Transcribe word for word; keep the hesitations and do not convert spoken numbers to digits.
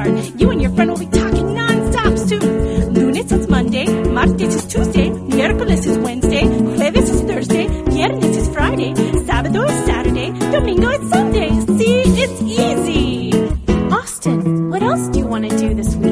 start. You and your friend will be talking non-stop soon. Lunes is Monday, martes is Tuesday, miércoles is Wednesday, jueves is Thursday, viernes is Friday, sábado is Saturday, domingo is Sunday. See, it's easy. Austin, what else do you want to do this week?